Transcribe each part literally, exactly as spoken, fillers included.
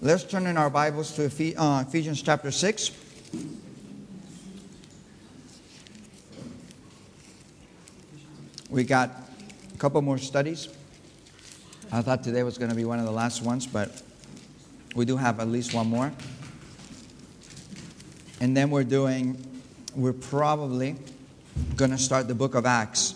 Let's turn in our Bibles to Ephes- uh, Ephesians chapter six. We got a couple more studies. I thought today was going to be one of the last ones, but we do have at least one more. And then we're doing, we're probably going to start the book of Acts.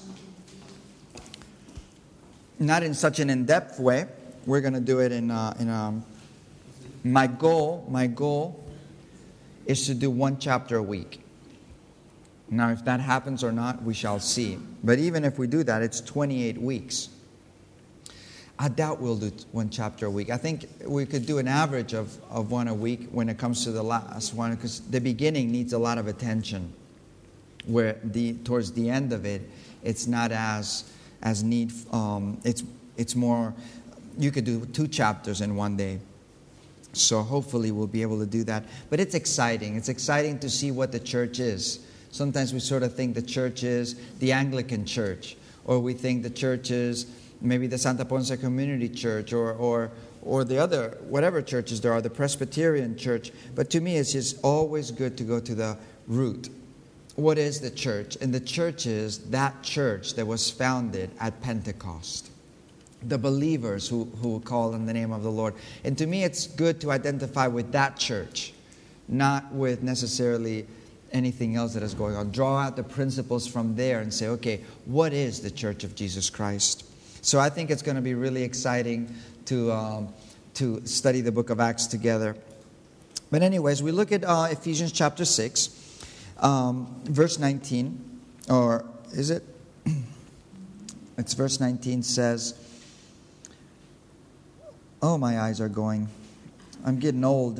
Not in such an in-depth way. We're going to do it in, uh, in um, my goal, my goal is to do one chapter a week. Now, if that happens or not, we shall see. But even if we do that, it's twenty-eight weeks. I doubt we'll do one chapter a week. I think we could do an average of, of one a week when it comes to the last one, because the beginning needs a lot of attention. Where the towards the end of it, it's not as as neat. Um, it's it's more. You could do two chapters in one day. So hopefully we'll be able to do that. But it's exciting. It's exciting to see what the church is. Sometimes we sort of think the church is the Anglican church, or we think the church is maybe the Santa Ponce Community Church, or or or the other, whatever churches there are, the Presbyterian Church. But to me, it's just always good to go to the root. What is the church? And the church is that church that was founded at Pentecost. The believers who, who call on the name of the Lord. And to me, it's good to identify with that church, not with necessarily anything else that is going on. Draw out the principles from there and say, okay, what is the Church of Jesus Christ? So I think it's going to be really exciting to um, to study the book of Acts together. But anyways, we look at uh, Ephesians chapter six, um, verse nineteen, or is it? It's verse nineteen says, oh, my eyes are going. I'm getting old.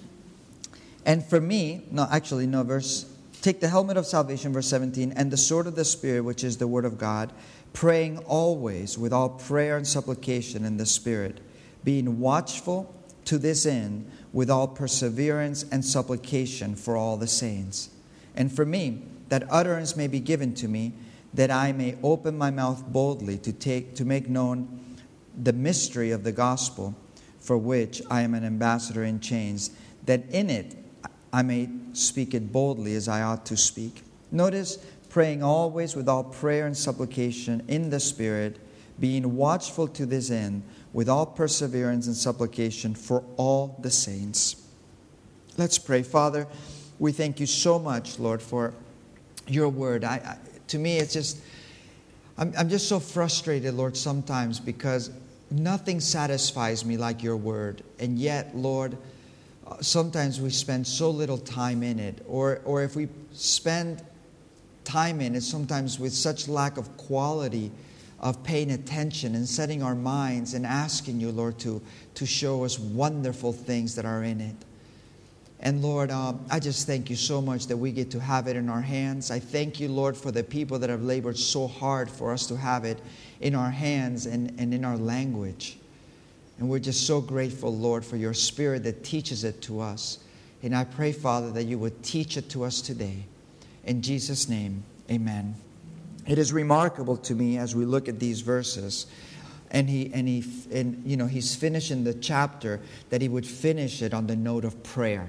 And for me, no, actually, no, verse, take the helmet of salvation, verse seventeen, and the sword of the Spirit, which is the word of God, praying always with all prayer and supplication in the Spirit, being watchful to this end with all perseverance and supplication for all the saints. And for me, that utterance may be given to me, that I may open my mouth boldly to take to make known the mystery of the gospel, for which I am an ambassador in chains, that in it I may speak it boldly as I ought to speak. Notice, praying always with all prayer and supplication in the Spirit, being watchful to this end, with all perseverance and supplication for all the saints. Let's pray. Father, we thank you so much, Lord, for your word. I, I to me, it's just, I'm, I'm just so frustrated, Lord, sometimes, because nothing satisfies me like your word. And yet, Lord, sometimes we spend so little time in it. Or, or if we spend time in it, sometimes with such lack of quality of paying attention and setting our minds and asking you, Lord, to, to show us wonderful things that are in it. And Lord, um, I just thank you so much that we get to have it in our hands. I thank you, Lord, for the people that have labored so hard for us to have it in our hands and, and in our language. And we're just so grateful, Lord, for your Spirit that teaches it to us. And I pray, Father, that you would teach it to us today. In Jesus' name, amen. It is remarkable to me as we look at these verses. And he and he and you know he's finishing the chapter, that he would finish it on the note of prayer.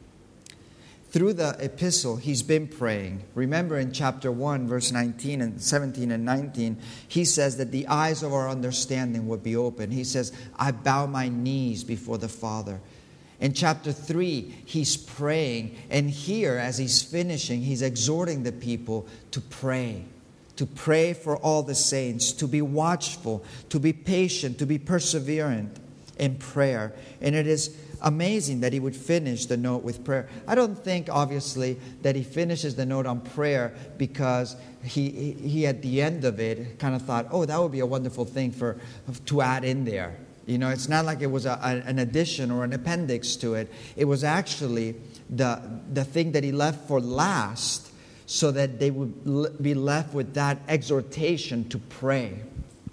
Through the epistle, he's been praying. Remember in chapter one, verse nineteen and seventeen and nineteen, he says that the eyes of our understanding would be open. He says, I bow my knees before the Father. In chapter three, he's praying. And here, as he's finishing, he's exhorting the people to pray. To pray for all the saints, to be watchful, to be patient, to be perseverant in prayer. And it is amazing that he would finish the note with prayer. I don't think, obviously, that he finishes the note on prayer because he, he, he at the end of it kind of thought, oh, that would be a wonderful thing for to add in there. You know, it's not like it was a, a, an addition or an appendix to it. It was actually the the thing that he left for last, so that they would be left with that exhortation to pray.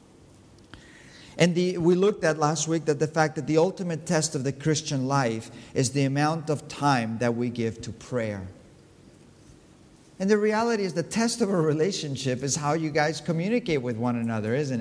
And the, we looked at last week that the fact that the ultimate test of the Christian life is the amount of time that we give to prayer. And the reality is the test of a relationship is how you guys communicate with one another, isn't it?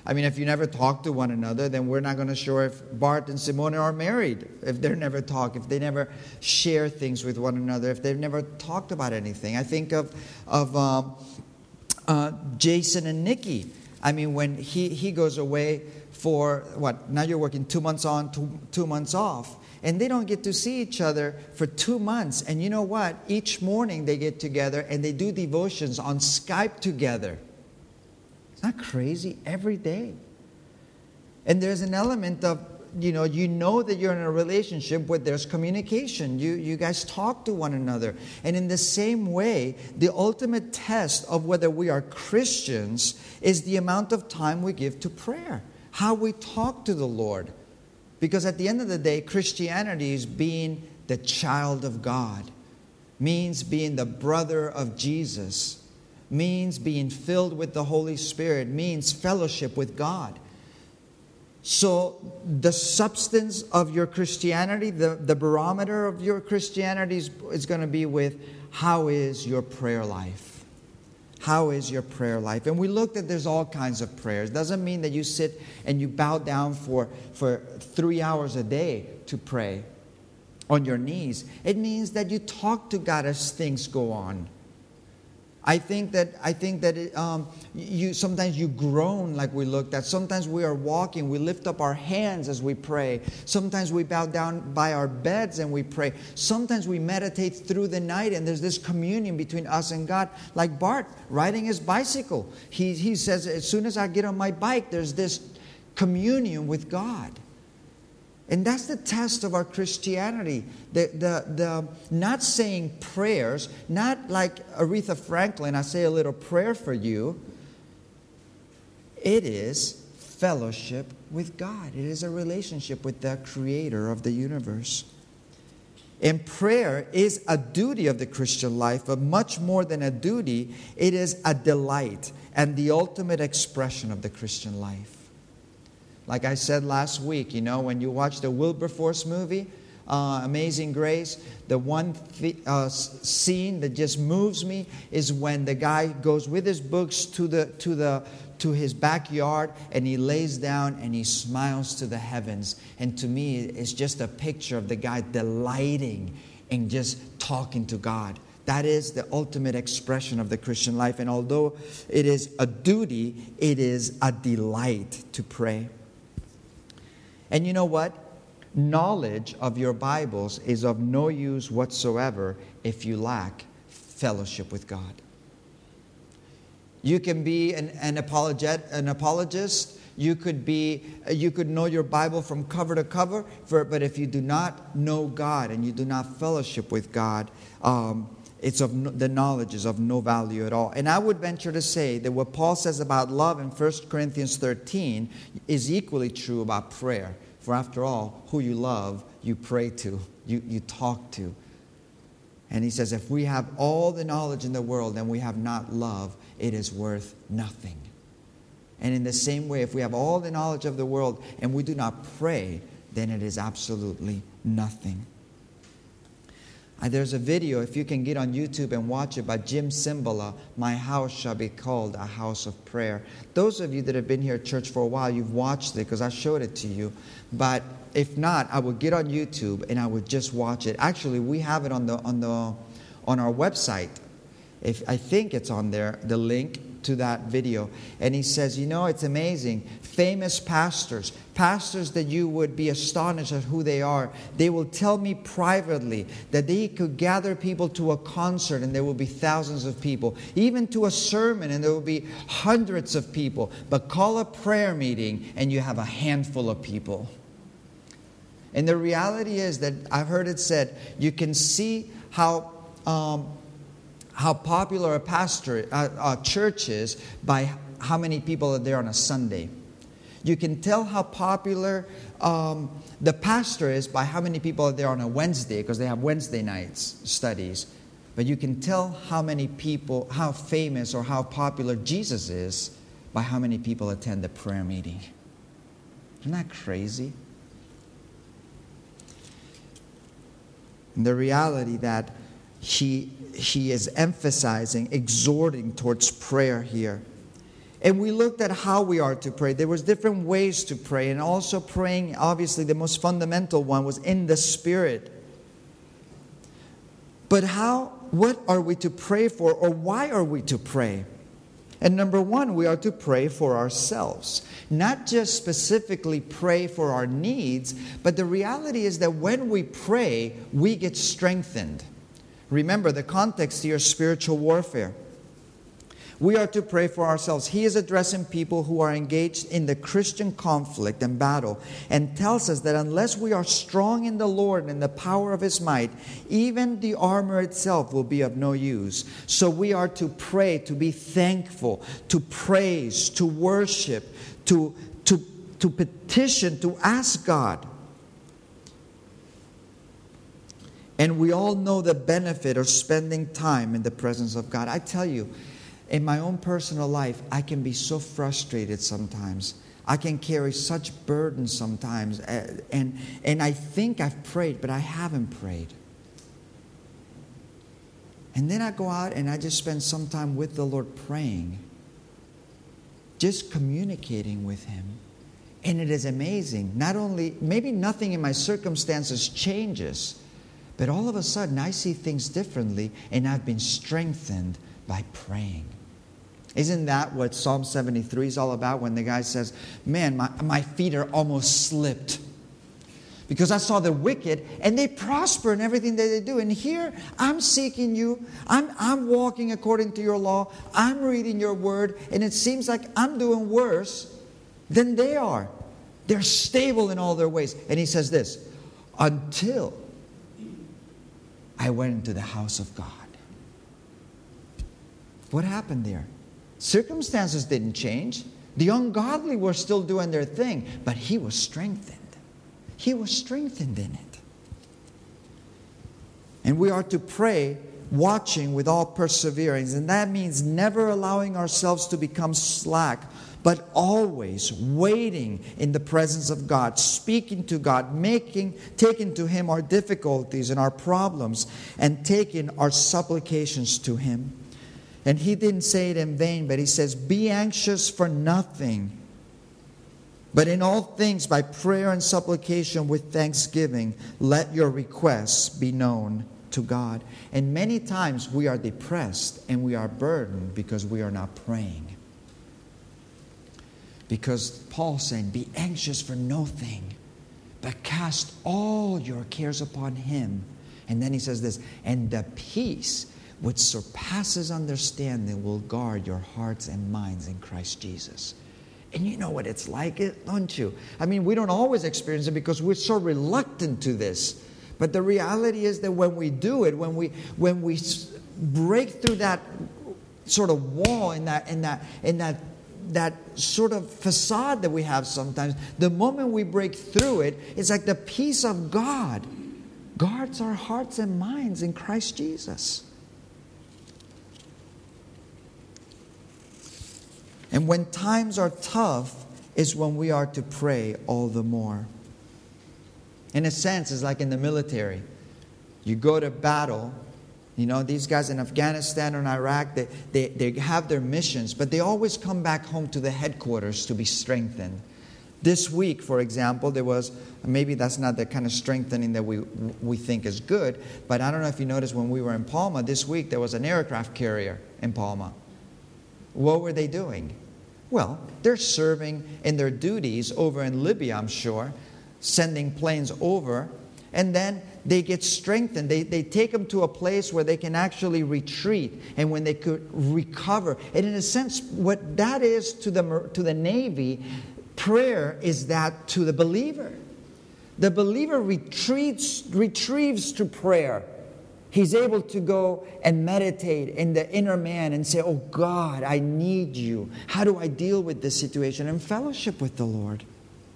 I mean, if you never talk to one another, then we're not going to sure if Bart and Simone are married, if they never talk, if they never share things with one another, if they've never talked about anything. I think of of um, uh, Jason and Nikki. I mean, when he, he goes away for, what, now you're working two months on, two, two months off. And they don't get to see each other for two months. And you know what? Each morning they get together and they do devotions on Skype together. It's not crazy? Every day. And there's an element of, you know, you know that you're in a relationship where there's communication. You, you guys talk to one another. And in the same way, the ultimate test of whether we are Christians is the amount of time we give to prayer. How we talk to the Lord. Because at the end of the day, Christianity is being the child of God. Means being the brother of Jesus. Means being filled with the Holy Spirit. Means fellowship with God. So the substance of your Christianity, the, the barometer of your Christianity is, is going to be with how is your prayer life? How is your prayer life? And we looked at there's all kinds of prayers. Doesn't mean that you sit and you bow down for, for three hours a day to pray on your knees. It means that you talk to God as things go on. I think that I think that it, um, you sometimes you groan like we looked at. Sometimes we are walking, we lift up our hands as we pray. Sometimes we bow down by our beds and we pray. Sometimes we meditate through the night and there's this communion between us and God. Like Bart riding his bicycle. He he says, as soon as I get on my bike, there's this communion with God. And that's the test of our Christianity. The, the, the not saying prayers, not like Aretha Franklin, I say a little prayer for you. It is fellowship with God. It is a relationship with the Creator of the universe. And prayer is a duty of the Christian life, but much more than a duty, it is a delight and the ultimate expression of the Christian life. Like I said last week, you know, when you watch the Wilberforce movie, uh, Amazing Grace, the one th- uh, scene that just moves me is when the guy goes with his books to the to the to his backyard and he lays down and he smiles to the heavens. And to me, it's just a picture of the guy delighting in just talking to God. That is the ultimate expression of the Christian life. And although it is a duty, it is a delight to pray. And you know what? Knowledge of your Bibles is of no use whatsoever if you lack fellowship with God. You can be an, an, apologet, an apologist. You could be, you could know your Bible from cover to cover. For, but if you do not know God and you do not fellowship with God, um, it's of no, the knowledge is of no value at all. And I would venture to say that what Paul says about love in First Corinthians thirteen is equally true about prayer. For after all, who you love, you pray to, you, you talk to. And he says, if we have all the knowledge in the world and we have not love, it is worth nothing. And in the same way, if we have all the knowledge of the world and we do not pray, then it is absolutely nothing. Uh, there's a video, if you can get on YouTube and watch it, by Jim Cymbala, My House Shall Be Called a House of Prayer. Those of you that have been here at church for a while, you've watched it because I showed it to you. But if not, I would get on YouTube and I would just watch it. Actually, we have it on the on the on our website. If I think it's on there, the link to that video. And he says, you know, it's amazing. Famous pastors, pastors that you would be astonished at who they are. They will tell me privately that they could gather people to a concert and there will be thousands of people. Even to a sermon and there will be hundreds of people. But call a prayer meeting and you have a handful of people. And the reality is that I've heard it said, you can see how um, how popular a pastor, a, a church is by how many people are there on a Sunday. You can tell how popular um, the pastor is by how many people are there on a Wednesday, because they have Wednesday nights studies. But you can tell how many people, how famous or how popular Jesus is by how many people attend the prayer meeting. Isn't that crazy? And the reality that He, he is emphasizing, exhorting towards prayer here. And we looked at how we are to pray. There was different ways to pray. And also praying, obviously, the most fundamental one was in the Spirit. But how, what are we to pray for, or why are we to pray? And number one, we are to pray for ourselves. Not just specifically pray for our needs, but the reality is that when we pray, we get strengthened. Remember, the context here is spiritual warfare. We are to pray for ourselves. He is addressing people who are engaged in the Christian conflict and battle, and tells us that unless we are strong in the Lord and the power of His might, even the armor itself will be of no use. So we are to pray, to be thankful, to praise, to worship, to, to, to petition, to ask God. And we all know the benefit of spending time in the presence of God. I tell you, in my own personal life, I can be so frustrated sometimes. I can carry such burdens sometimes. And, and I think I've prayed, but I haven't prayed. And then I go out and I just spend some time with the Lord praying. Just communicating with Him. And it is amazing. Not only, maybe nothing in my circumstances changes, but all of a sudden I see things differently, and I've been strengthened by praying. Isn't that what Psalm seventy-three is all about, when the guy says, man, my, my feet are almost slipped because I saw the wicked and they prosper in everything that they do. And here I'm seeking you. I'm, I'm walking according to your law. I'm reading your word. And it seems like I'm doing worse than they are. They're stable in all their ways. And he says this, until I went into the house of God. What happened there? Circumstances didn't change. The ungodly were still doing their thing, but he was strengthened. He was strengthened in it. And we are to pray, watching with all perseverance. And that means never allowing ourselves to become slack, but always waiting in the presence of God, speaking to God, making, taking to Him our difficulties and our problems, and taking our supplications to Him. And he didn't say it in vain, but he says, be anxious for nothing, but in all things by prayer and supplication with thanksgiving, let your requests be known to God. And many times we are depressed and we are burdened because we are not praying. Because Paul's saying, be anxious for nothing, but cast all your cares upon Him. And then he says this, and the peace which surpasses understanding will guard your hearts and minds in Christ Jesus. And you know what it's like, don't you? I mean, we don't always experience it because we're so reluctant to this. But the reality is that when we do it, when we when we break through that sort of wall and that and that and that that sort of facade that we have sometimes, the moment we break through it, it's like the peace of God guards our hearts and minds in Christ Jesus. And when times are tough is when we are to pray all the more. In a sense, it's like in the military. You go to battle. You know, these guys in Afghanistan and Iraq, they, they, they have their missions, but they always come back home to the headquarters to be strengthened. This week, for example, there was, maybe that's not the kind of strengthening that we we think is good, but I don't know if you noticed when we were in Palma, this week there was an aircraft carrier in Palma. What were they doing? Well, they're serving in their duties over in Libya, I'm sure, sending planes over, and then they get strengthened. They, they take them to a place where they can actually retreat and when they could recover. And in a sense, what that is to the, to the Navy, prayer is that to the believer. The believer retreats, retrieves to prayer. He's able to go and meditate in the inner man and say, oh God, I need you. How do I deal with this situation? And fellowship with the Lord.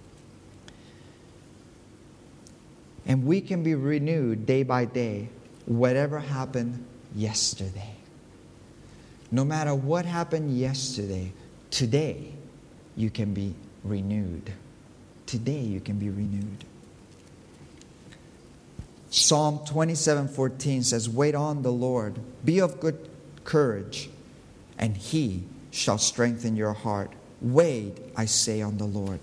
And we can be renewed day by day, whatever happened yesterday. No matter what happened yesterday, today you can be renewed. Today you can be renewed. Psalm twenty-seven fourteen says, wait on the Lord, be of good courage, and He shall strengthen your heart. Wait, I say, on the Lord.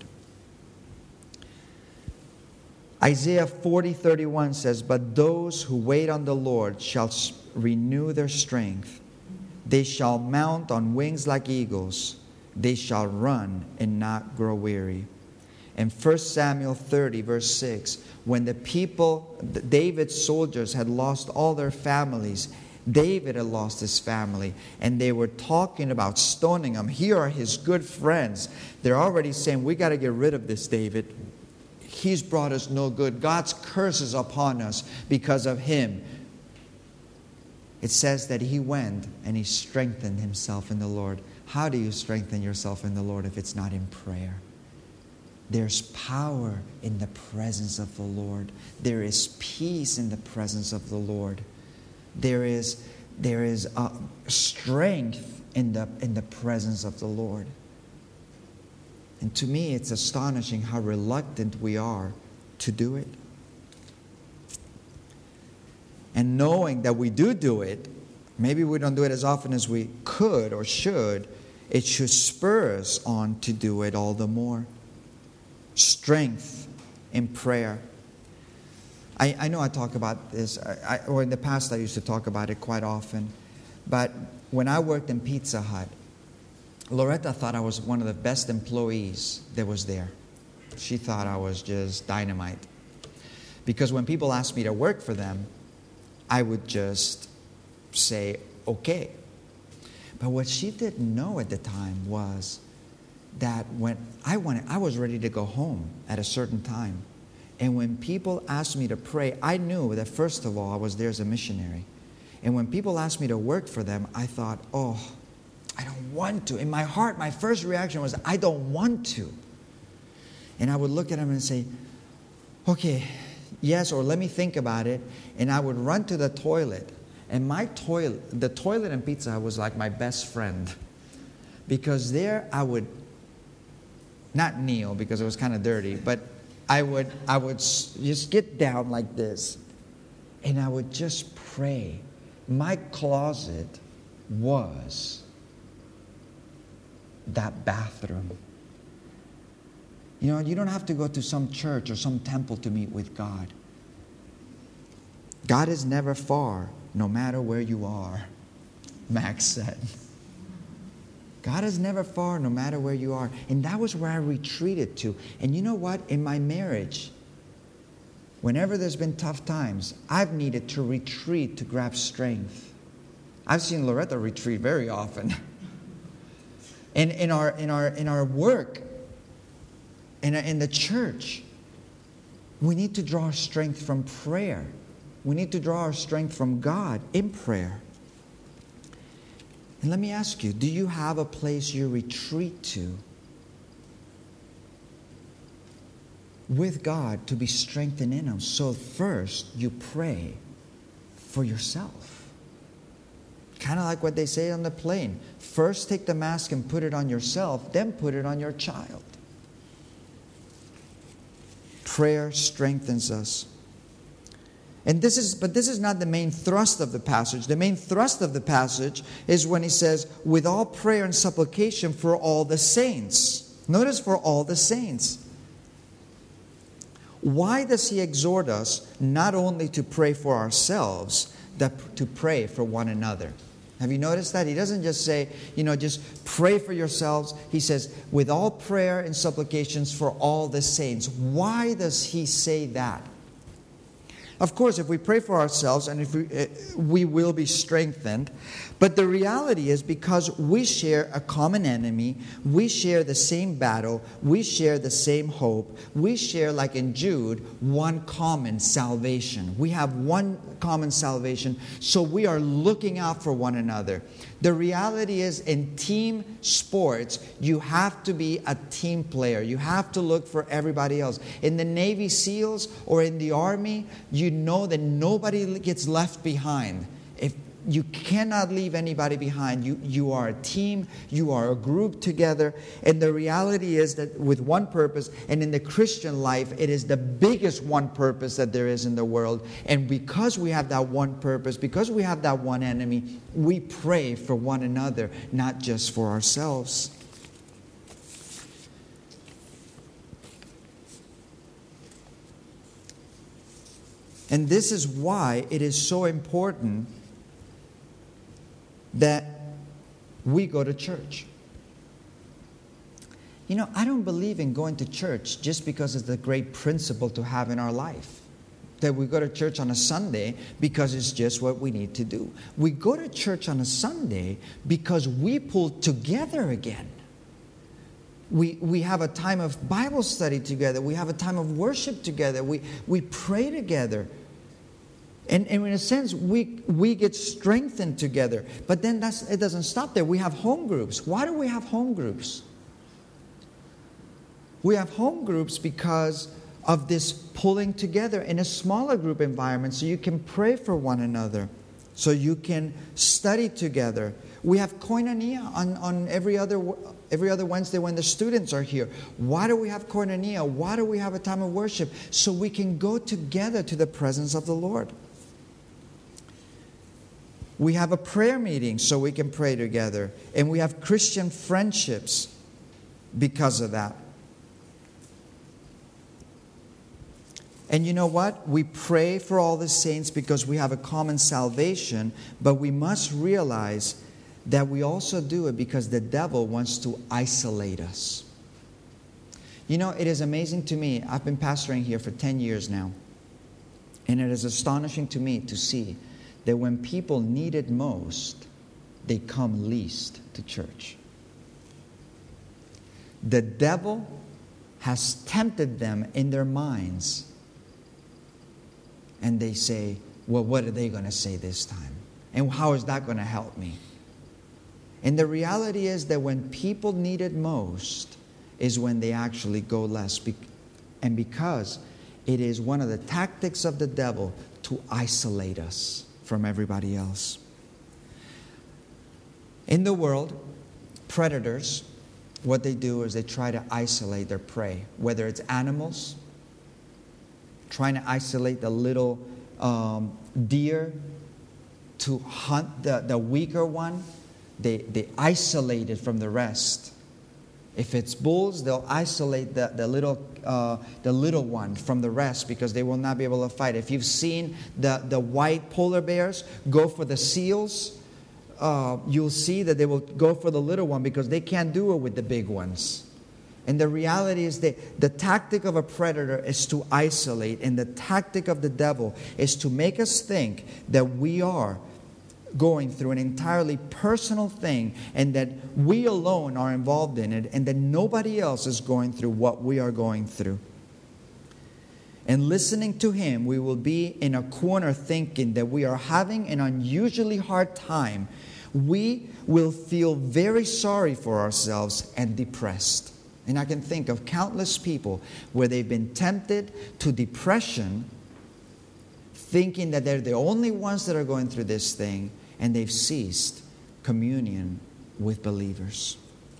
Isaiah forty thirty-one says, but those who wait on the Lord shall renew their strength. They shall mount on wings like eagles. They shall run and not grow weary. And First Samuel thirty, verse six, when the people, David's soldiers, had lost all their families, David had lost his family, and they were talking about stoning him. Here are his good friends. They're already saying, we got to get rid of this David. He's brought us no good. God's curse is upon us because of him. It says that he went and he strengthened himself in the Lord. How do you strengthen yourself in the Lord if it's not in prayer? There's power in the presence of the Lord. There is peace in the presence of the Lord. There is, there is a strength in the, in the presence of the Lord. And to me, it's astonishing how reluctant we are to do it. And knowing that we do do it, maybe we don't do it as often as we could or should, it should spur us on to do it all the more. Strength in prayer. I, I know I talk about this, I, I, or in the past I used to talk about it quite often, but when I worked in Pizza Hut, Loretta thought I was one of the best employees that was there. She thought I was just dynamite. Because when people asked me to work for them, I would just say, okay. But what she didn't know at the time was that when I wanted, I was ready to go home at a certain time. And when people asked me to pray, I knew that first of all, I was there as a missionary. And when people asked me to work for them, I thought, oh, I don't want to. In my heart, my first reaction was, I don't want to. And I would look at them and say, okay, yes, or let me think about it. And I would run to the toilet. And my toilet, the toilet in Pizza Hut was like my best friend. Because there I would, not kneel because it was kind of dirty, but I would, I would just get down like this. And I would just pray. My closet was that bathroom. You know, you don't have to go to some church or some temple to meet with God. God is never far, no matter where you are, Max said. God is never far, no matter where you are. And that was where I retreated to. And you know what? In my marriage, whenever there's been tough times, I've needed to retreat to grab strength. I've seen Loretta retreat very often. And in our in our in our work, in in the church, we need to draw our strength from prayer. We need to draw our strength from God in prayer. And let me ask you, do you have a place you retreat to with God to be strengthened in Him? So first, you pray for yourself. Kind of like what they say on the plane. First take the mask and put it on yourself, then put it on your child. Prayer strengthens us. And this is, but this is not the main thrust of the passage. The main thrust of the passage is when he says, with all prayer and supplication for all the saints. Notice, for all the saints. Why does he exhort us not only to pray for ourselves, but to pray for one another? Have you noticed that? He doesn't just say, you know, just pray for yourselves. He says, with all prayer and supplications for all the saints. Why does he say that? Of course, if we pray for ourselves, and if we, uh, we will be strengthened. But the reality is, because we share a common enemy, we share the same battle, we share the same hope, we share, like in Jude, one common salvation. We have one common salvation, so we are looking out for one another. The reality is, in team sports, you have to be a team player. You have to look for everybody else. In the Navy SEALs or in the Army, you know that nobody gets left behind. If you cannot leave anybody behind. You, you are a team. You are a group together. And the reality is that with one purpose, and in the Christian life, it is the biggest one purpose that there is in the world. And because we have that one purpose, because we have that one enemy, we pray for one another, not just for ourselves. And this is why it is so important that we go to church. You know, I don't believe in going to church just because it's a great principle to have in our life. That we go to church on a Sunday because it's just what we need to do. We go to church on a Sunday because we pull together again. We, we have a time of Bible study together. We have a time of worship together. We, we pray together. And, and in a sense, we, we get strengthened together. But then that's, it doesn't stop there. We have home groups. Why do we have home groups? We have home groups because of this pulling together in a smaller group environment so you can pray for one another, so you can study together. We have koinonia on, on every other every other Wednesday when the students are here. Why do we have koinonia? Why do we have a time of worship? So we can go together to the presence of the Lord. We have a prayer meeting so we can pray together. And we have Christian friendships because of that. And you know what? We pray for all the saints because we have a common salvation, but we must realize that we also do it because the devil wants to isolate us. You know, it is amazing to me. I've been pastoring here for ten years now. And it is astonishing to me to see that when people need it most, they come least to church. The devil has tempted them in their minds. And they say, well, what are they going to say this time? And how is that going to help me? And the reality is that when people need it most is when they actually go less. And because it is one of the tactics of the devil to isolate us from everybody else. In the world, predators, what they do is they try to isolate their prey, whether it's animals, trying to isolate the little um, deer to hunt the, the weaker one. They, they isolate it from the rest. If it's bulls, they'll isolate the, the, little, uh, the little one from the rest because they will not be able to fight. If you've seen the, the white polar bears go for the seals, uh, you'll see that they will go for the little one because they can't do it with the big ones. And the reality is that the tactic of a predator is to isolate, and the tactic of the devil is to make us think that we are going through an entirely personal thing and that we alone are involved in it and that nobody else is going through what we are going through. And listening to him, we will be in a corner thinking that we are having an unusually hard time. We will feel very sorry for ourselves and depressed. And I can think of countless people where they've been tempted to depression, thinking that they're the only ones that are going through this thing, and they've ceased communion with believers.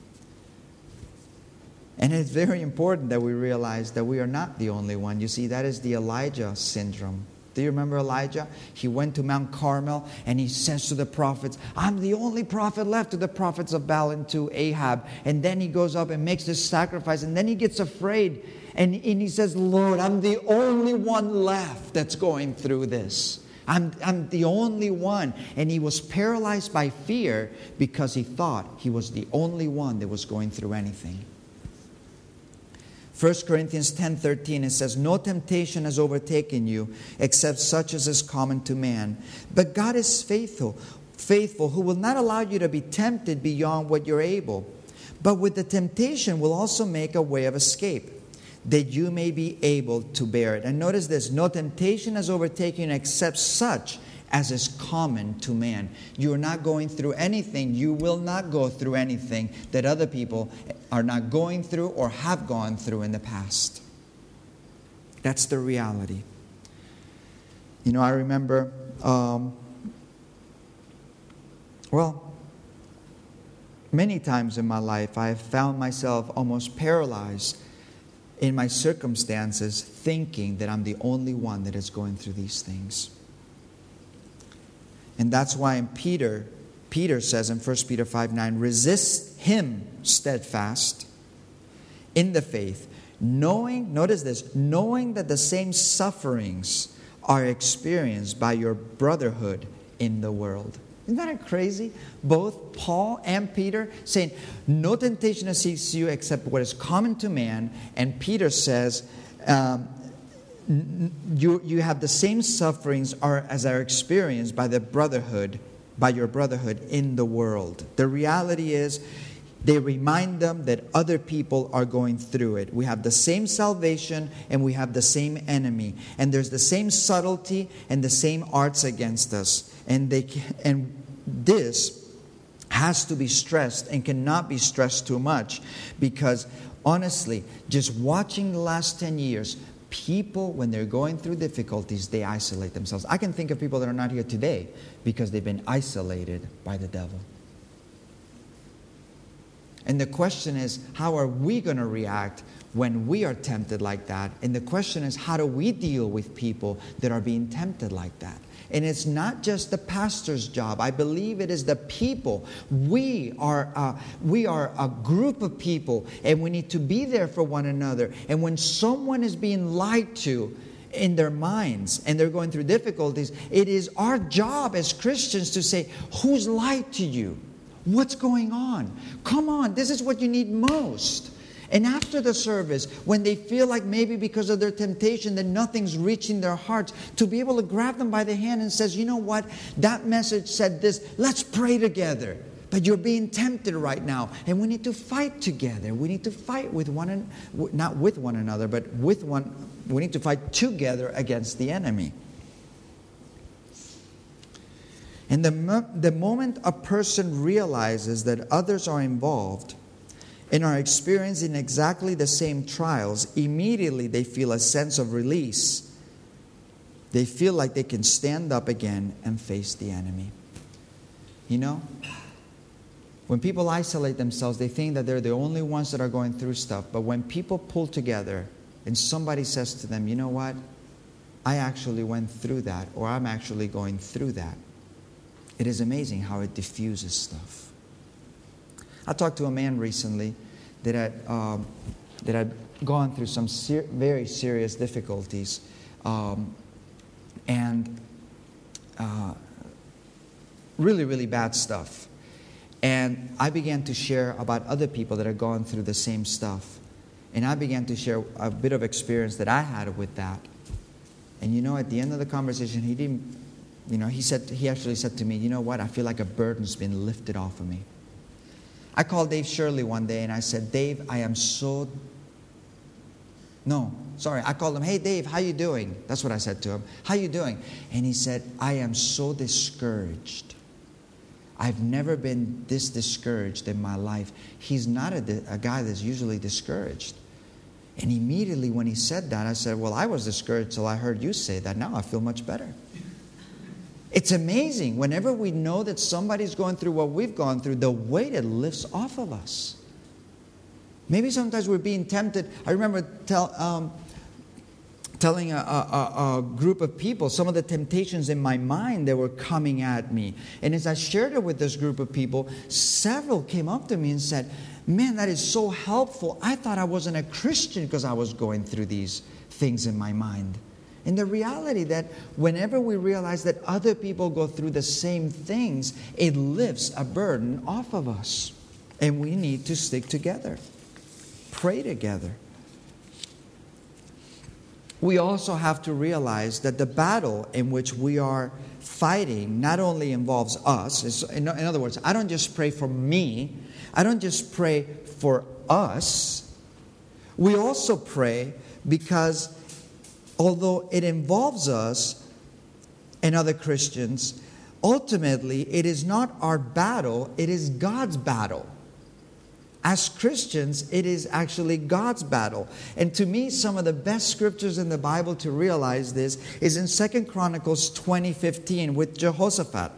And it's very important that we realize that we are not the only one. You see, that is the Elijah syndrome. Do you remember Elijah? He went to Mount Carmel and he says to the prophets, I'm the only prophet left, to the prophets of Baal and to Ahab. And then he goes up and makes this sacrifice, and then he gets afraid and, and he says, Lord, I'm the only one left that's going through this. I'm, I'm the only one. And he was paralyzed by fear because he thought he was the only one that was going through anything. First Corinthians ten thirteen, it says, no temptation has overtaken you except such as is common to man. But God is faithful, faithful, who will not allow you to be tempted beyond what you're able. But with the temptation will also make a way of escape, that you may be able to bear it. And notice this, no temptation has overtaken you except such as is common to man. You are not going through anything. You will not go through anything that other people are not going through or have gone through in the past. That's the reality. You know, I remember um, Well, many times in my life, I have found myself almost paralyzed in my circumstances, thinking that I'm the only one that is going through these things. And that's why in Peter, Peter says in First Peter five nine, resist him steadfast in the faith, knowing, notice this, knowing that the same sufferings are experienced by your brotherhood in the world. Isn't that crazy? Both Paul and Peter saying, no temptation has seized you except what is common to man. And Peter says, um, you, you have the same sufferings are, as are experienced by the brotherhood, by your brotherhood in the world. The reality is, they remind them that other people are going through it. We have the same salvation and we have the same enemy. And there's the same subtlety and the same arts against us. And they and this has to be stressed and cannot be stressed too much. Because honestly, just watching the last ten years, people, when they're going through difficulties, they isolate themselves. I can think of people that are not here today because they've been isolated by the devil. And the question is, how are we going to react when we are tempted like that? And the question is, how do we deal with people that are being tempted like that? And it's not just the pastor's job. I believe it is the people. We are, uh, we are a group of people, and we need to be there for one another. And when someone is being lied to in their minds and they're going through difficulties, it is our job as Christians to say, who's lied to you? What's going on? Come on, this is what you need most. And after the service, when they feel like maybe because of their temptation that nothing's reaching their hearts, to be able to grab them by the hand and says, you know what? That message said this. Let's pray together. But you're being tempted right now. And we need to fight together. We need to fight with one, and not with one another, but with one. We need to fight together against the enemy. And the, mo- the moment a person realizes that others are involved and are experiencing exactly the same trials, immediately they feel a sense of release. They feel like they can stand up again and face the enemy. You know, when people isolate themselves, they think that they're the only ones that are going through stuff. But when people pull together and somebody says to them, you know what? I actually went through that, or I'm actually going through that. It is amazing how it diffuses stuff. I talked to a man recently that had, um, that had gone through some ser- very serious difficulties. Um, and uh, really, really bad stuff. And I began to share about other people that had gone through the same stuff. And I began to share a bit of experience that I had with that. And you know, at the end of the conversation, he didn't... You know, he said, he actually said to me, you know what? I feel like a burden's been lifted off of me. I called Dave Shirley one day and I said, Dave, I am so... No, sorry. I called him, hey, Dave, how you doing? That's what I said to him. How you doing? And he said, I am so discouraged. I've never been this discouraged in my life. He's not a, a guy that's usually discouraged. And immediately when he said that, I said, well, I was discouraged till I heard you say that. Now I feel much better. It's amazing. Whenever we know that somebody's going through what we've gone through, the weight it lifts off of us. Maybe sometimes we're being tempted. I remember tell, um, telling a, a, a group of people some of the temptations in my mind that were coming at me. And as I shared it with this group of people, several came up to me and said, man, that is so helpful. I thought I wasn't a Christian because I was going through these things in my mind. And the reality that whenever we realize that other people go through the same things, it lifts a burden off of us. And we need to stick together. Pray together. We also have to realize that the battle in which we are fighting not only involves us. In other words, I don't just pray for me. I don't just pray for us. We also pray because although it involves us and other Christians, ultimately it is not our battle, it is God's battle. As Christians, it is actually God's battle. And to me, some of the best scriptures in the Bible to realize this is in Second Chronicles twenty fifteen with Jehoshaphat.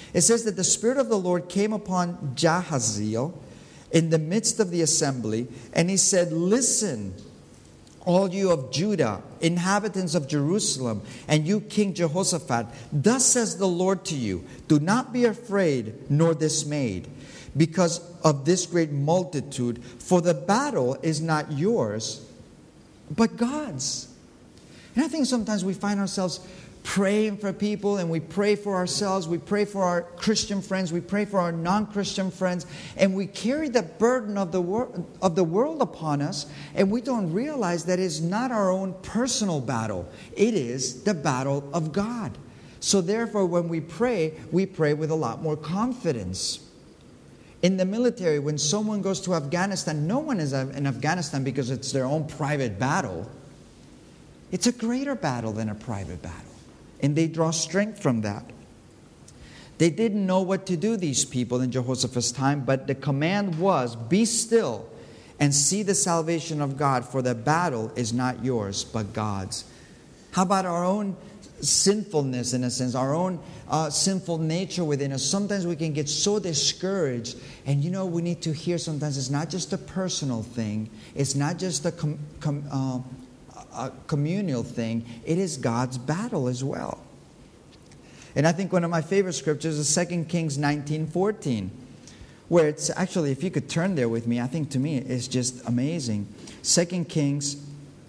It says that the Spirit of the Lord came upon Jahaziel in the midst of the assembly, and he said, "Listen, all you of Judah, inhabitants of Jerusalem, and you King Jehoshaphat, thus says the Lord to you, do not be afraid nor dismayed because of this great multitude, for the battle is not yours, but God's." And I think sometimes we find ourselves praying for people, and we pray for ourselves, we pray for our Christian friends, we pray for our non-Christian friends, and we carry the burden of the wor- of the world upon us, and we don't realize that it's not our own personal battle. It is the battle of God. So therefore, when we pray, we pray with a lot more confidence. In the military, when someone goes to Afghanistan, no one is in Afghanistan because it's their own private battle. It's a greater battle than a private battle. And they draw strength from that. They didn't know what to do, these people in Jehoshaphat's time, but the command was, "Be still and see the salvation of God, for the battle is not yours, but God's." How about our own sinfulness, in a sense, our own uh, sinful nature within us? Sometimes we can get so discouraged, and you know, we need to hear sometimes it's not just a personal thing, it's not just a com- com- uh, a communal thing, it is God's battle as well. And I think one of my favorite scriptures is Second Kings nineteen fourteen, where it's actually, if you could turn there with me, I think to me it's just amazing. Second Kings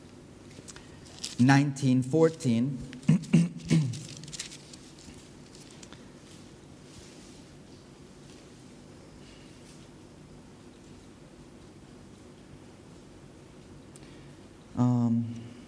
nineteen fourteen. um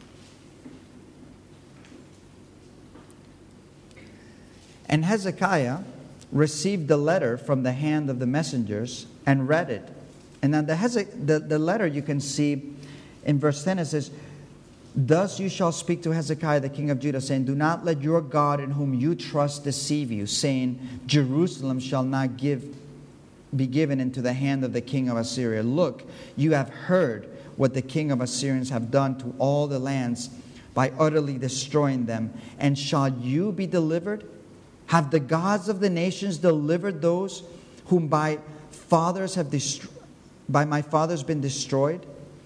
And Hezekiah received the letter from the hand of the messengers and read it. And then the, Heze- the, the letter you can see in verse ten, it says, "Thus you shall speak to Hezekiah the king of Judah, saying, do not let your God in whom you trust deceive you, saying, Jerusalem shall not give, be given into the hand of the king of Assyria. Look, you have heard what the king of Assyrians have done to all the lands by utterly destroying them. And shall you be delivered? Have the gods of the nations delivered those whom by fathers have dest- by my fathers been destroyed?"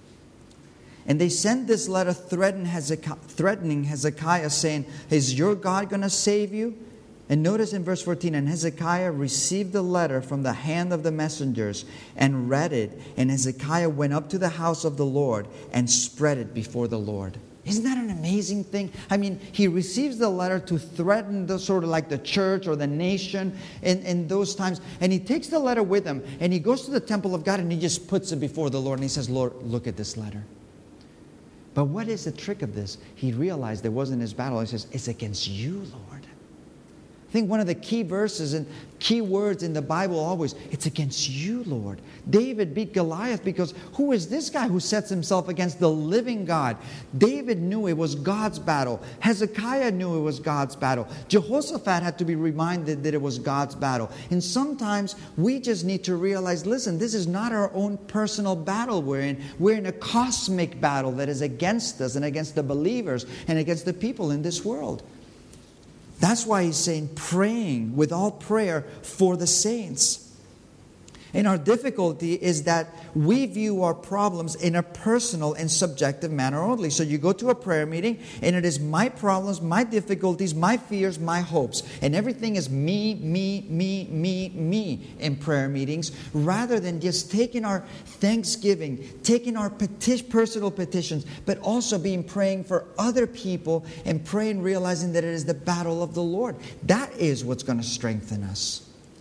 And they sent this letter threatening Hezekiah, threatening Hezekiah, saying, "Is your God going to save you?" And notice in verse fourteen, "And Hezekiah received the letter from the hand of the messengers and read it. And Hezekiah went up to the house of the Lord and spread it before the Lord." Isn't that an amazing thing? I mean, he receives the letter to threaten the sort of like the church or the nation in, in those times. And he takes the letter with him and he goes to the temple of God and he just puts it before the Lord and he says, "Lord, look at this letter." But what is the trick of this? He realized it wasn't his battle. He says, "It's against you, Lord." I think one of the key verses and key words in the Bible always, it's against you, Lord. David beat Goliath because who is this guy who sets himself against the living God? David knew it was God's battle. Hezekiah knew it was God's battle. Jehoshaphat had to be reminded that it was God's battle. And sometimes we just need to realize, listen, this is not our own personal battle we're in. We're in a cosmic battle that is against us and against the believers and against the people in this world. That's why he's saying praying with all prayer for the saints. And our difficulty is that we view our problems in a personal and subjective manner only. So you go to a prayer meeting and it is my problems, my difficulties, my fears, my hopes. And everything is me, me, me, me, me in prayer meetings, rather than just taking our thanksgiving, taking our peti- personal petitions, but also being praying for other people and praying, realizing that it is the battle of the Lord. That is what's going to strengthen us.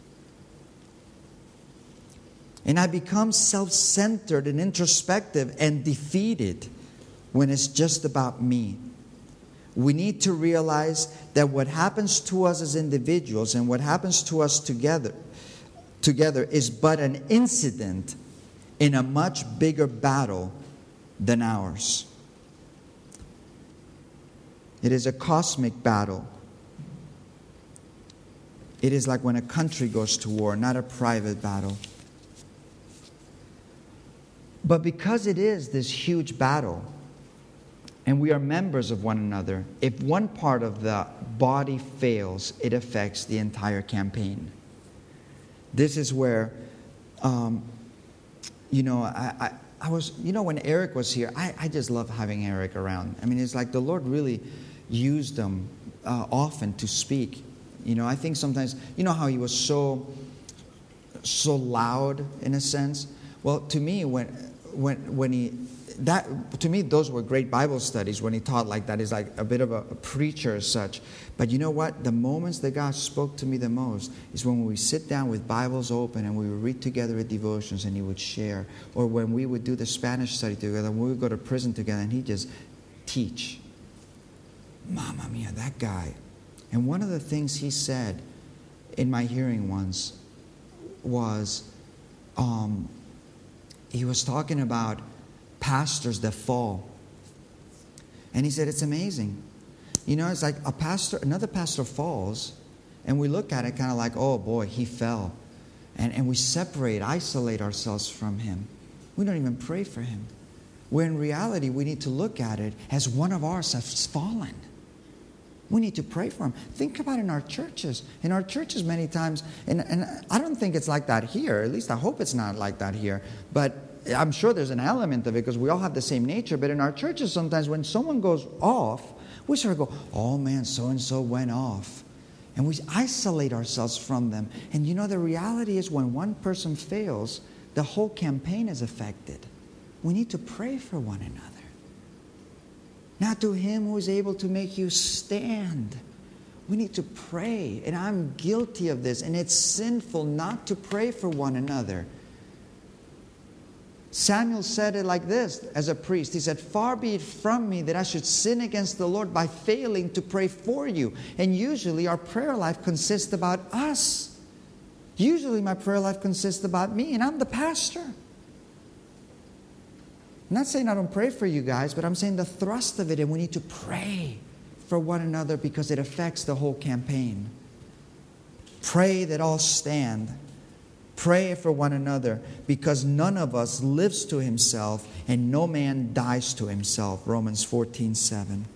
And I become self-centered and introspective and defeated when it's just about me. We need to realize that what happens to us as individuals and what happens to us together, together is but an incident in a much bigger battle than ours. It is a cosmic battle. It is like when a country goes to war, not a private battle. But because it is this huge battle, and we are members of one another. If one part of the body fails, it affects the entire campaign. This is where, um, you know, I, I, I was, you know, when Eric was here, I, I just love having Eric around. I mean, it's like the Lord really used him uh, often to speak. You know, I think sometimes, you know how he was so, so loud in a sense? Well, to me, when, when, when he, that, to me, those were great Bible studies when he taught like that. He's like a bit of a, a preacher as such. But you know what? The moments that God spoke to me the most is when we sit down with Bibles open and we would read together at devotions and he would share. Or when we would do the Spanish study together, when we would go to prison together and he'd just teach. Mamma mia, that guy. And one of the things he said in my hearing once was, um, he was talking about pastors that fall. And he said, it's amazing. You know, it's like a pastor, another pastor falls, and we look at it kind of like, oh boy, he fell. And, and we separate, isolate ourselves from him. We don't even pray for him. Where in reality, we need to look at it as one of ours has fallen. We need to pray for him. Think about it in our churches. In our churches many times, and, and I don't think it's like that here. At least I hope it's not like that here. But I'm sure there's an element of it because we all have the same nature. But in our churches sometimes when someone goes off, we sort of go, oh man, so-and-so went off. And we isolate ourselves from them. And you know, the reality is when one person fails, the whole campaign is affected. We need to pray for one another. Now to him who is able to make you stand. We need to pray. And I'm guilty of this. And it's sinful not to pray for one another. Samuel said it like this as a priest. He said, far be it from me that I should sin against the Lord by failing to pray for you. And usually our prayer life consists about us. Usually my prayer life consists about me, and I'm the pastor. I'm not saying I don't pray for you guys, but I'm saying the thrust of it, and we need to pray for one another because it affects the whole campaign. Pray that all stand. Pray for one another because none of us lives to himself and no man dies to himself. Romans fourteen seven.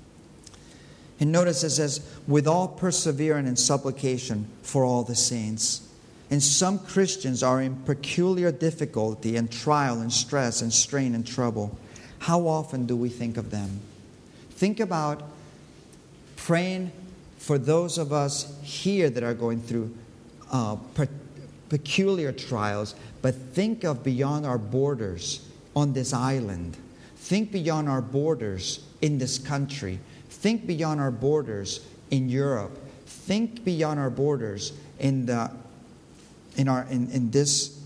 And notice it says, with all perseverance and supplication for all the saints. And some Christians are in peculiar difficulty and trial and stress and strain and trouble. How often do we think of them? Think about praying for those of us here that are going through uh, pe- peculiar trials, but think of beyond our borders on this island. Think beyond our borders in this country. Think beyond our borders in Europe. Think beyond our borders in the in our in, in this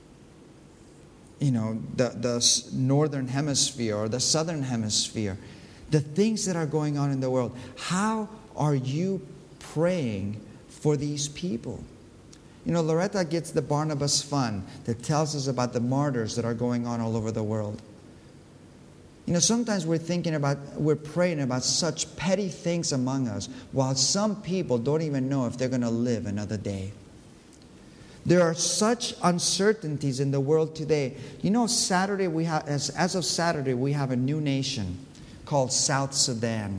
you know the the northern hemisphere or the southern hemisphere. The things that are going on in the world. How are you praying for these people? You know, Loretta gets the Barnabas Fund that tells us about the martyrs that are going on all over the world. You know, sometimes we're thinking about, we're praying about such petty things among us, while some people don't even know if they're going to live another day. There are such uncertainties in the world today. You know, Saturday we have, as, as of Saturday, we have a new nation called South Sudan.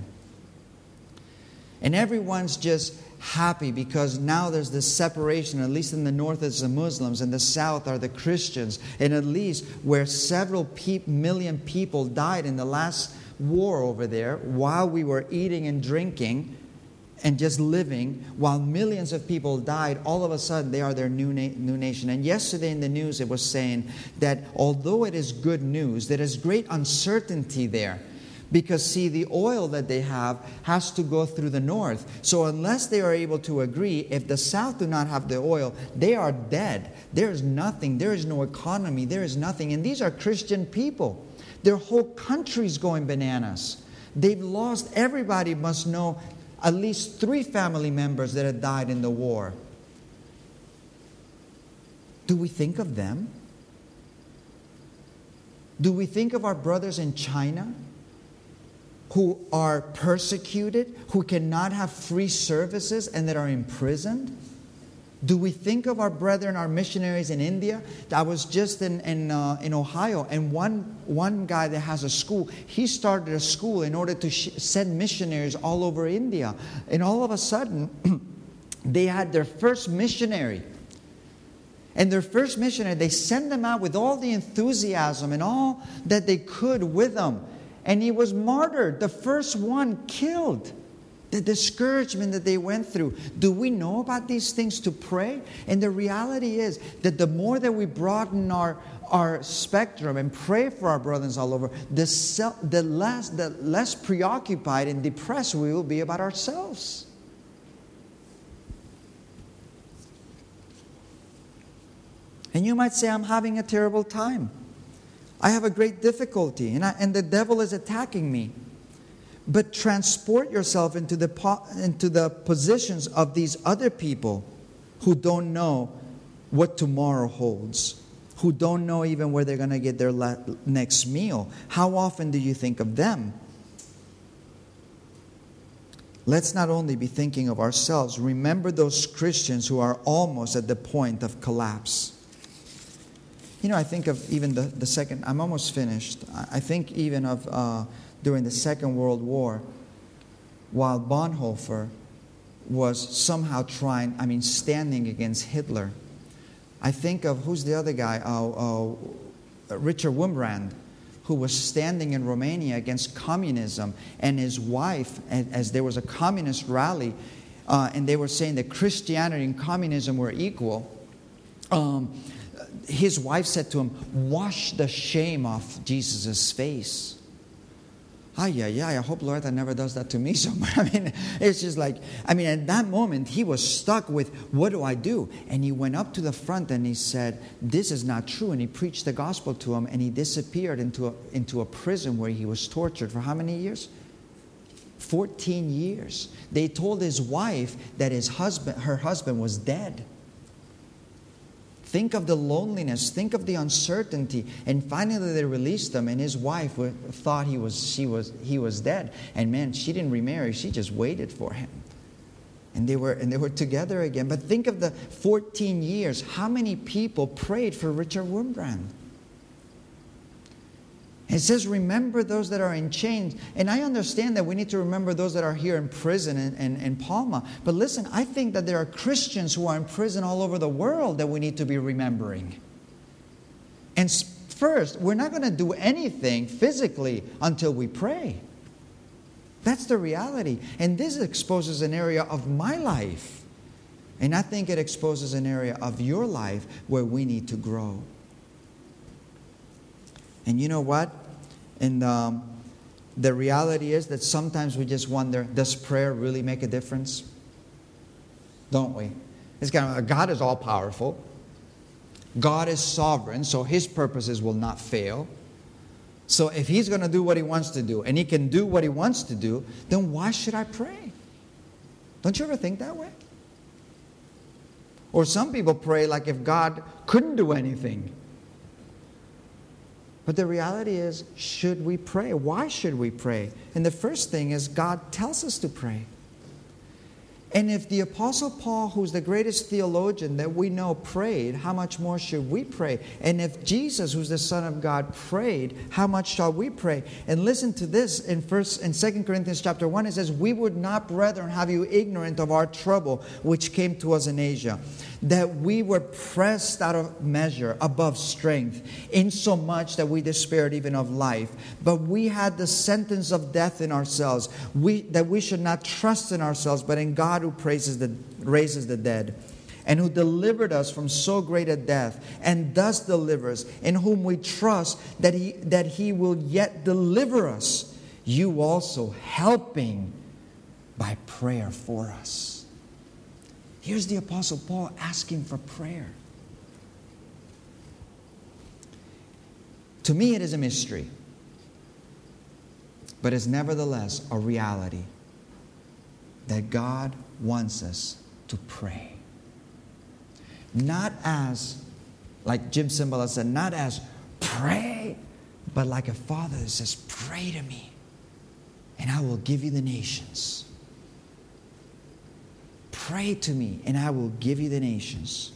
And everyone's just happy because now there's this separation. At least in the north it's the Muslims and the south are the Christians. And at least where several pe- million people died in the last war over there while we were eating and drinking and just living, while millions of people died, all of a sudden they are their new, na- new nation. And yesterday in the news it was saying that although it is good news, there is great uncertainty there. Because, see, the oil that they have has to go through the north. So unless they are able to agree, if the south do not have the oil, they are dead. There is nothing. There is no economy. There is nothing. And these are Christian people. Their whole country's going bananas. They've lost, everybody must know at least three family members that have died in the war. Do we think of them? Do we think of our brothers in China who are persecuted, who cannot have free services and that are imprisoned? Do we think of our brethren, our missionaries in India? I was just in in, uh, in Ohio, and one one guy that has a school, he started a school in order to sh- send missionaries all over India. And all of a sudden, they had their first missionary. And their first missionary, they sent them out with all the enthusiasm and all that they could with them. And he was martyred, the first one killed. The discouragement that they went through. Do we know about these things to pray? And the reality is that the more that we broaden our, our spectrum and pray for our brothers all over, the, self, the, less, the less preoccupied and depressed we will be about ourselves. And you might say, I'm having a terrible time. I have a great difficulty, and, I, and the devil is attacking me. But transport yourself into the, po- into the positions of these other people who don't know what tomorrow holds, who don't know even where they're going to get their la- next meal. How often do you think of them? Let's not only be thinking of ourselves. Remember those Christians who are almost at the point of collapse. You know, I think of even the, the second, I'm almost finished. I think even of... Uh, during the Second World War, while Bonhoeffer was somehow trying, I mean, standing against Hitler. I think of, who's the other guy? Uh, uh, Richard Wurmbrand, who was standing in Romania against communism. And his wife, as there was a communist rally, uh, and they were saying that Christianity and communism were equal, um, his wife said to him, wash the shame off Jesus' face. Ay, ay, ay, I hope Loretta never does that to me somewhere. I mean, it's just like, I mean, at that moment, he was stuck with, what do I do? And he went up to the front and he said, this is not true. And he preached the gospel to him, and he disappeared into a, into a prison where he was tortured for how many years? fourteen years. They told his wife that his husband, her husband was dead. Think of the loneliness. Think of the uncertainty. And finally, they released him, and his wife thought he was she was he was dead. And man, she didn't remarry. She just waited for him, and they were and they were together again. But think of the fourteen years. How many people prayed for Richard Wurmbrand? It says, remember those that are in chains. And I understand that we need to remember those that are here in prison in, in, in Palma. But listen, I think that there are Christians who are in prison all over the world that we need to be remembering. And first, we're not going to do anything physically until we pray. That's the reality. And this exposes an area of my life. And I think it exposes an area of your life where we need to grow. And you know what? And um, the reality is that sometimes we just wonder, does prayer really make a difference? Don't we? It's kind of, God is all-powerful. God is sovereign, so His purposes will not fail. So if He's going to do what He wants to do, and He can do what He wants to do, then why should I pray? Don't you ever think that way? Or some people pray like if God couldn't do anything. But the reality is, should we pray? Why should we pray? And the first thing is God tells us to pray. And if the Apostle Paul, who's the greatest theologian that we know, prayed, how much more should we pray? And if Jesus, who's the Son of God, prayed, how much shall we pray? And listen to this in first in Second Corinthians chapter one, it says, we would not, brethren, have you ignorant of our trouble which came to us in Asia, that we were pressed out of measure, above strength, insomuch that we despaired even of life. But we had the sentence of death in ourselves, we, that we should not trust in ourselves, but in God who praises the, raises the dead, and who delivered us from so great a death, and thus delivers, in whom we trust that he, that he will yet deliver us, you also helping by prayer for us. Here's the Apostle Paul asking for prayer. To me, it is a mystery, but it's nevertheless a reality that God wants us to pray. Not as, like Jim Cymbala said, not as pray, but like a father that says, pray to me, and I will give you the nations. Pray Pray to me, and I will give you the nations.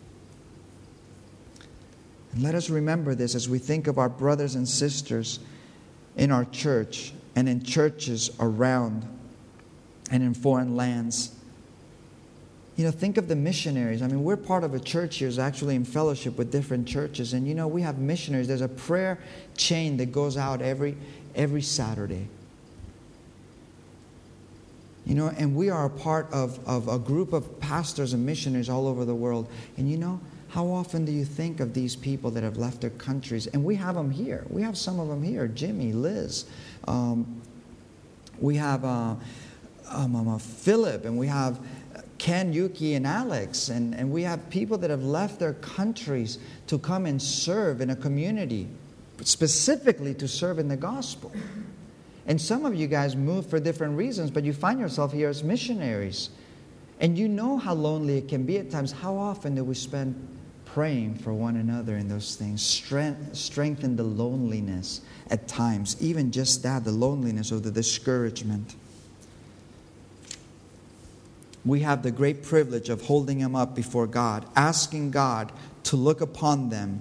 And let us remember this as we think of our brothers and sisters in our church and in churches around and in foreign lands. You know, think of the missionaries. I mean, we're part of a church here, is actually in fellowship with different churches. And, you know, we have missionaries. There's a prayer chain that goes out every every Saturday. You know, and we are a part of, of a group of pastors and missionaries all over the world. And, you know, how often do you think of these people that have left their countries? And we have them here. We have some of them here. Jimmy, Liz. Um, we have uh, um, um, Philip, and we have Ken, Yuki, and Alex, and, and we have people that have left their countries to come and serve in a community, specifically to serve in the gospel. And some of you guys move for different reasons, but you find yourself here as missionaries. And you know how lonely it can be at times. How often do we spend praying for one another in those things? Strength, strengthen the loneliness at times. Even just that, the loneliness or the discouragement. We have the great privilege of holding them up before God, asking God to look upon them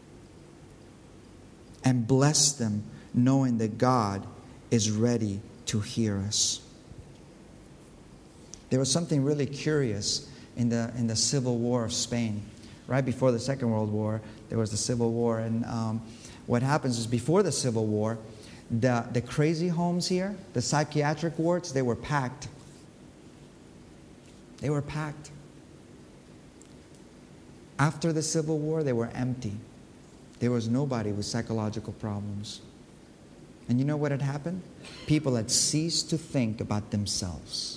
and bless them, knowing that God is ready to hear us. There was something really curious in the in the Civil War of Spain. Right before the Second World War, there was the Civil War. And um, what happens is before the Civil War, the, the crazy homes here, the psychiatric wards, they were packed. They were packed. After the Civil War, they were empty. There was nobody with psychological problems. And you know what had happened? People had ceased to think about themselves.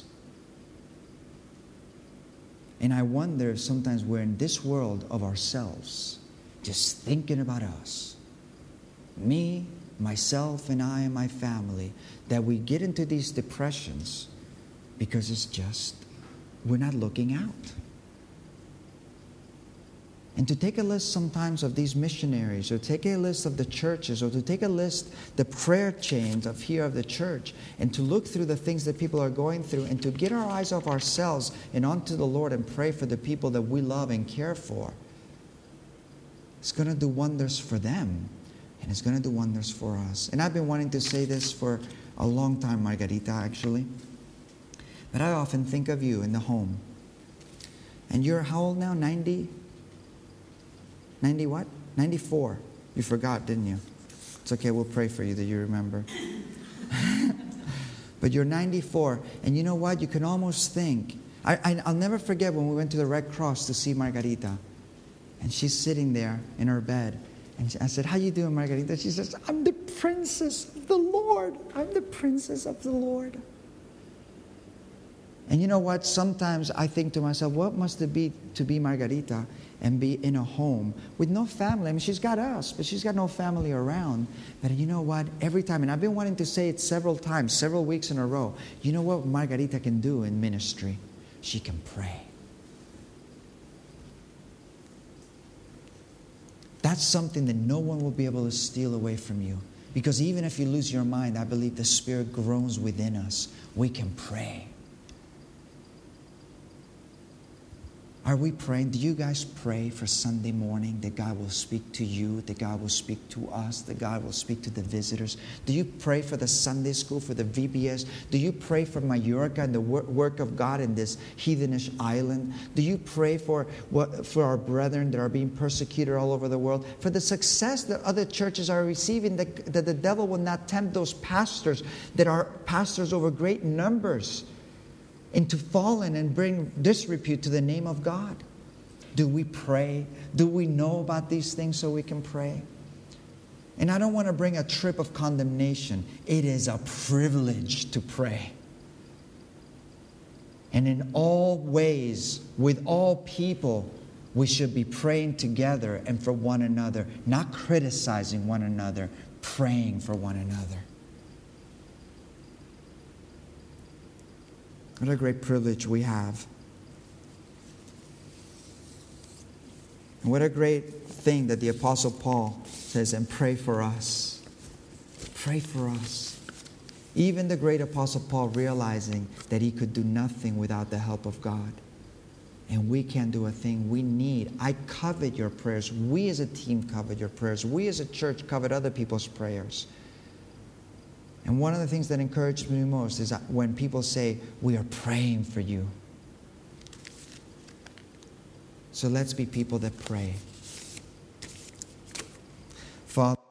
And I wonder if sometimes we're in this world of ourselves, just thinking about us. Me, myself, and I and my family, that we get into these depressions because it's just, we're not looking out. And to take a list sometimes of these missionaries, or take a list of the churches, or to take a list, the prayer chains of here of the church, and to look through the things that people are going through, and to get our eyes off ourselves and onto the Lord and pray for the people that we love and care for. It's going to do wonders for them, and it's going to do wonders for us. And I've been wanting to say this for a long time, Margarita, actually. But I often think of you in the home. And you're how old now? ninety? ninety what? ninety-four. You forgot, didn't you? It's okay, we'll pray for you that you remember. But you're ninety-four, and you know what? You can almost think. I, I, I'll never forget when we went to the Red Cross to see Margarita. And she's sitting there in her bed. And I said, how you doing, Margarita? She says, I'm the princess of the Lord. I'm the princess of the Lord. And you know what? Sometimes I think to myself, what must it be to be Margarita and be in a home with no family? I mean, she's got us, but she's got no family around. But you know what? Every time, and I've been wanting to say it several times, several weeks in a row, you know what Margarita can do in ministry? She can pray. That's something that no one will be able to steal away from you. Because even if you lose your mind, I believe the Spirit groans within us. We can pray. Are we praying? Do you guys pray for Sunday morning that God will speak to you, that God will speak to us, that God will speak to the visitors? Do you pray for the Sunday school, for the V B S? Do you pray for Mallorca and the work of God in this heathenish island? Do you pray for what, for our brethren that are being persecuted all over the world? For the success that other churches are receiving, that, that the devil will not tempt those pastors that are pastors over great numbers into fallen and bring disrepute to the name of God? Do we pray? Do we know about these things so we can pray? And I don't want to bring a trip of condemnation. It is a privilege to pray. And in all ways, with all people, we should be praying together and for one another, not criticizing one another, praying for one another. What a great privilege we have. And what a great thing that the Apostle Paul says, and pray for us. Pray for us. Even the great Apostle Paul realizing that he could do nothing without the help of God. and we can't do a thing. We need, I covet your prayers. We as a team covet your prayers. We as a church covet other people's prayers. And one of the things that encourages me most is when people say, we are praying for you. So let's be people that pray. Father,